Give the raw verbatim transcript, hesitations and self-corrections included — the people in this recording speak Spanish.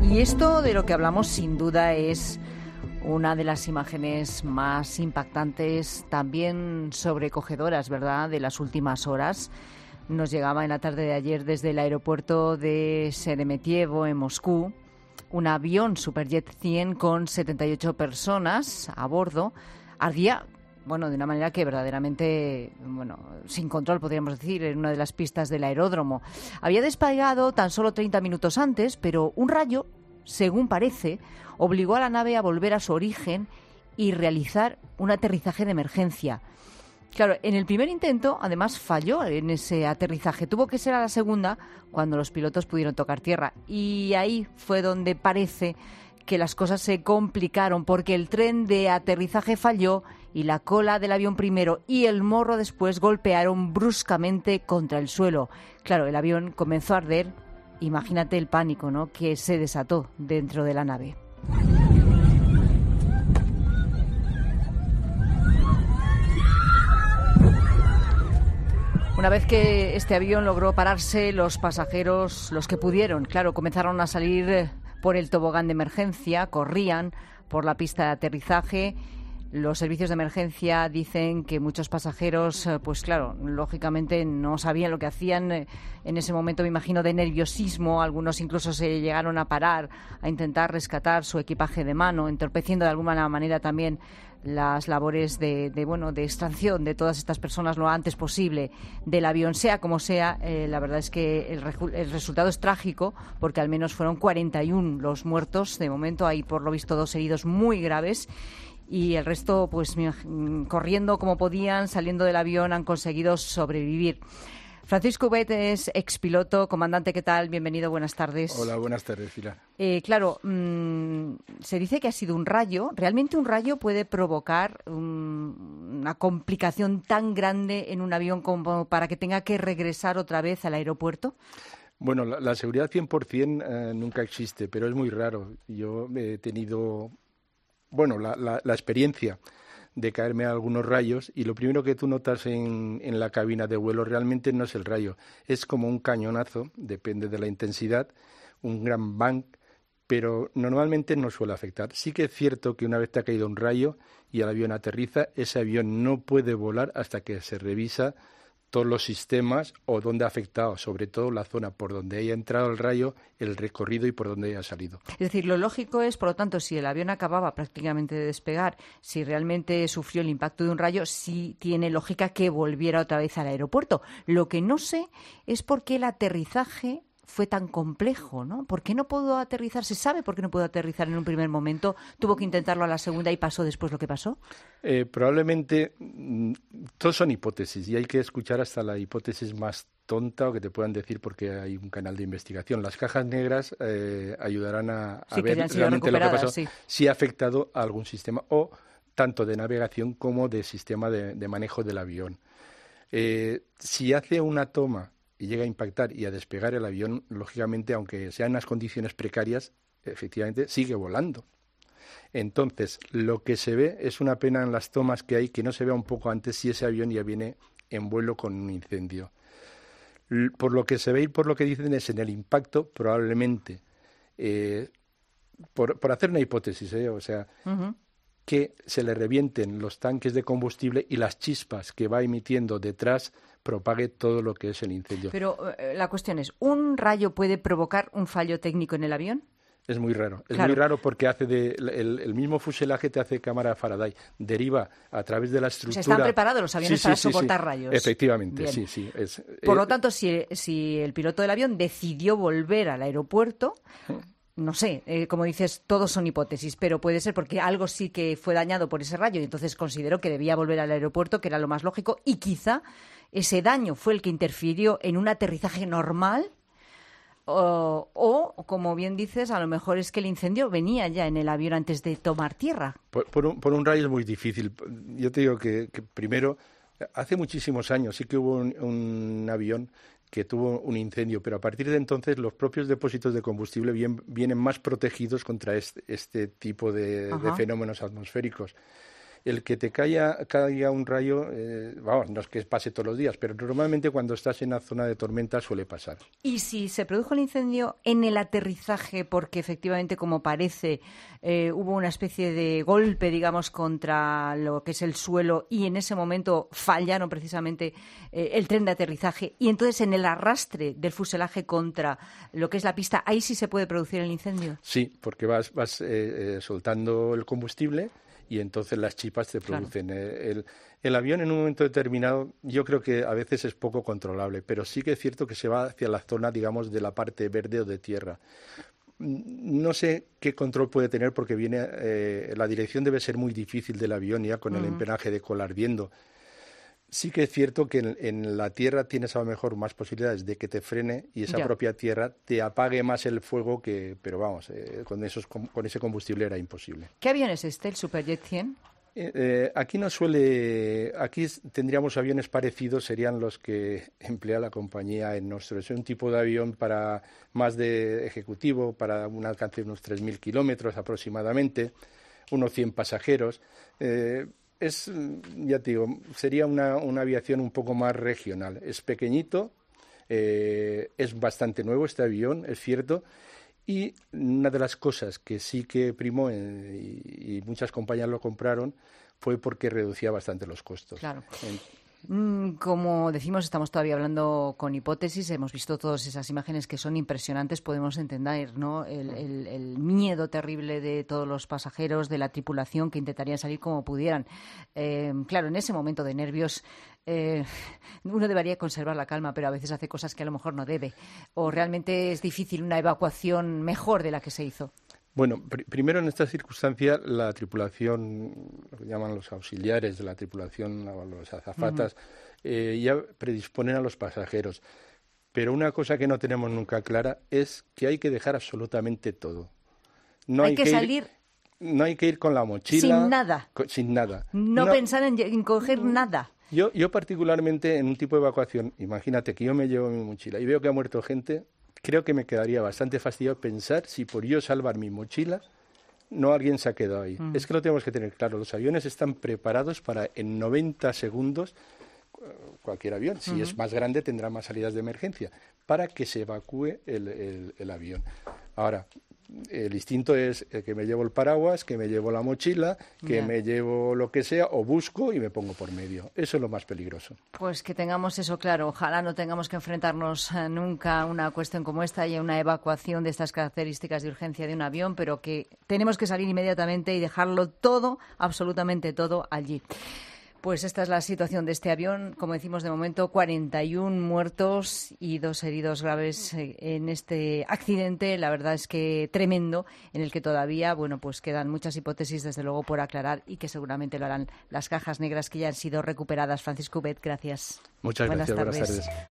Y esto de lo que hablamos sin duda es una de las imágenes más impactantes, también sobrecogedoras, ¿verdad?, de las últimas horas. Nos llegaba en la tarde de ayer desde el aeropuerto de Sheremetyevo, en Moscú, un avión Superjet cien con setenta y ocho personas a bordo. Ardía, bueno, de una manera que verdaderamente, bueno, sin control, podríamos decir, en una de las pistas del aeródromo. Había despegado tan solo treinta minutos antes, pero un rayo, según parece, obligó a la nave a volver a su origen y realizar un aterrizaje de emergencia. Claro, en el primer intento, además, falló en ese aterrizaje. Tuvo que ser a la segunda cuando los pilotos pudieron tocar tierra. Y ahí fue donde parece que las cosas se complicaron, porque el tren de aterrizaje falló y la cola del avión primero y el morro después golpearon bruscamente contra el suelo. Claro, el avión comenzó a arder. Imagínate el pánico, ¿no?, que se desató dentro de la nave. Una vez que este avión logró pararse, los pasajeros, los que pudieron, claro, comenzaron a salir por el tobogán de emergencia, corrían por la pista de aterrizaje. Los servicios de emergencia dicen que muchos pasajeros, pues claro, lógicamente no sabían lo que hacían. En ese momento, me imagino, de nerviosismo, algunos incluso se llegaron a parar a intentar rescatar su equipaje de mano, entorpeciendo de alguna manera también las labores de, de bueno de extracción de todas estas personas lo antes posible del avión. Sea como sea, eh, la verdad es que el, el resultado es trágico, porque al menos fueron cuarenta y uno los muertos. De momento hay, por lo visto, dos heridos muy graves. Y el resto, pues corriendo como podían, saliendo del avión, han conseguido sobrevivir. Francisco Ubet es expiloto. Comandante, ¿qué tal? Bienvenido, buenas tardes. Hola, buenas tardes, Pilar. Eh, claro, mmm, se dice que ha sido un rayo. ¿Realmente un rayo puede provocar um, una complicación tan grande en un avión como para que tenga que regresar otra vez al aeropuerto? Bueno, la, la seguridad cien por ciento eh, nunca existe, pero es muy raro. Yo he tenido... Bueno, la, la, la experiencia de caerme a algunos rayos, y lo primero que tú notas en, en la cabina de vuelo realmente no es el rayo, es como un cañonazo, depende de la intensidad, un gran bang, pero normalmente no suele afectar. Sí que es cierto que una vez te ha caído un rayo y el avión aterriza, ese avión no puede volar hasta que se revisa todos los sistemas o dónde ha afectado, sobre todo la zona por donde haya entrado el rayo, el recorrido y por donde haya salido. Es decir, lo lógico es, por lo tanto, si el avión acababa prácticamente de despegar, si realmente sufrió el impacto de un rayo, sí tiene lógica que volviera otra vez al aeropuerto. Lo que no sé es por qué el aterrizaje fue tan complejo, ¿no? ¿Por qué no pudo aterrizar? ¿Se sabe por qué no pudo aterrizar en un primer momento? ¿Tuvo que intentarlo a la segunda y pasó después lo que pasó? Eh, probablemente, mm, todos son hipótesis y hay que escuchar hasta la hipótesis más tonta o que te puedan decir, porque hay un canal de investigación. Las cajas negras eh, ayudarán a, a sí, ver realmente lo que pasó, sí. si ha afectado a algún sistema o tanto de navegación como de sistema de, de manejo del avión. Eh, si hace una toma y llega a impactar y a despegar el avión, lógicamente, aunque sean unas condiciones precarias, efectivamente sigue volando. Entonces, lo que se ve es una pena en las tomas que hay, que no se vea un poco antes si ese avión ya viene en vuelo con un incendio. Por lo que se ve y por lo que dicen es en el impacto, probablemente, eh, por, por hacer una hipótesis, ¿eh? o sea, uh-huh. que se le revienten los tanques de combustible y las chispas que va emitiendo detrás propague todo lo que es el incendio. Pero eh, la cuestión es, ¿un rayo puede provocar un fallo técnico en el avión? Es muy raro, es claro. muy raro porque hace de, el, el mismo fuselaje te hace cámara Faraday, deriva a través de la estructura. O sea, están preparados los aviones sí, para sí, soportar sí, rayos. Efectivamente, Bien. sí, sí. Es, Por eh, lo tanto, si, si el piloto del avión decidió volver al aeropuerto, no sé, eh, como dices, todos son hipótesis, pero puede ser porque algo sí que fue dañado por ese rayo y entonces consideró que debía volver al aeropuerto, que era lo más lógico, y quizá ese daño fue el que interfirió en un aterrizaje normal. O, o, como bien dices, a lo mejor es que el incendio venía ya en el avión antes de tomar tierra. Por, por, un, por un rayo es muy difícil. Yo te digo que, que primero, hace muchísimos años sí que hubo un, un avión que tuvo un incendio, pero a partir de entonces los propios depósitos de combustible bien, vienen más protegidos contra este, este tipo de, de fenómenos atmosféricos. El que te caiga, caiga un rayo, eh, vamos, no es que pase todos los días, pero normalmente cuando estás en la zona de tormenta suele pasar. Y si se produjo el incendio en el aterrizaje, porque efectivamente, como parece, eh, hubo una especie de golpe, digamos, contra lo que es el suelo y en ese momento fallaron precisamente eh, el tren de aterrizaje y entonces en el arrastre del fuselaje contra lo que es la pista, ¿ahí sí se puede producir el incendio? Sí, porque vas, vas eh, eh, soltando el combustible y entonces las chispas te producen. Claro. El, el avión en un momento determinado yo creo que a veces es poco controlable, pero sí que es cierto que se va hacia la zona, digamos, de la parte verde o de tierra. No sé qué control puede tener porque viene eh, la dirección debe ser muy difícil del avión ya con uh-huh. el empenaje de cola ardiendo. Sí que es cierto que en, en la tierra tienes a lo mejor más posibilidades de que te frene y esa ya. propia tierra te apague más el fuego que, pero vamos, eh, con esos con, con ese combustible era imposible. ¿Qué avión es este, el Superjet cien? Eh, eh, aquí no suele, aquí tendríamos aviones parecidos, serían los que emplea la compañía en nuestro. Es un tipo de avión para más de ejecutivo, para un alcance de unos tres mil kilómetros aproximadamente, unos cien pasajeros. Eh, Es, ya te digo, sería una, una aviación un poco más regional. Es pequeñito, eh, es bastante nuevo este avión, es cierto, y una de las cosas que sí que primó eh, y, y muchas compañías lo compraron fue porque reducía bastante los costos. Claro. En, Como decimos, estamos todavía hablando con hipótesis, hemos visto todas esas imágenes que son impresionantes, podemos entender, ¿no? El, el, el miedo terrible de todos los pasajeros, de la tripulación que intentarían salir como pudieran. Eh, claro, en ese momento de nervios eh, uno debería conservar la calma, pero a veces hace cosas que a lo mejor no debe. O realmente es difícil una evacuación mejor de la que se hizo. Bueno, pr- primero en esta circunstancia la tripulación, lo que llaman los auxiliares de la tripulación, los azafatas, uh-huh. eh, ya predisponen a los pasajeros. Pero una cosa que no tenemos nunca clara es que hay que dejar absolutamente todo. No hay, hay que, que salir... Ir, no hay que ir con la mochila... Sin nada. Con, sin nada. No, no pensar en, en coger nada. Yo, yo particularmente en un tipo de evacuación, imagínate que yo me llevo mi mochila y veo que ha muerto gente... Creo que me quedaría bastante fastidiado pensar si por yo salvar mi mochila no alguien se ha quedado ahí. Mm. Es que lo tenemos que tener claro. Los aviones están preparados para en noventa segundos, cualquier avión, si uh-huh. es más grande tendrá más salidas de emergencia, para que se evacúe el, el, el avión. Ahora, el instinto es que me llevo el paraguas, que me llevo la mochila, que yeah. me llevo lo que sea, o busco y me pongo por medio. Eso es lo más peligroso. Pues que tengamos eso claro. Ojalá no tengamos que enfrentarnos nunca a una cuestión como esta y a una evacuación de estas características de urgencia de un avión, pero que tenemos que salir inmediatamente y dejarlo todo, absolutamente todo, allí. Pues esta es la situación de este avión. Como decimos, de momento, cuarenta y uno muertos y dos heridos graves en este accidente. La verdad es que tremendo, en el que todavía, bueno, pues quedan muchas hipótesis, desde luego, por aclarar y que seguramente lo harán las cajas negras que ya han sido recuperadas. Francisco Ubet, gracias. Muchas buenas gracias. Tardes. Buenas tardes.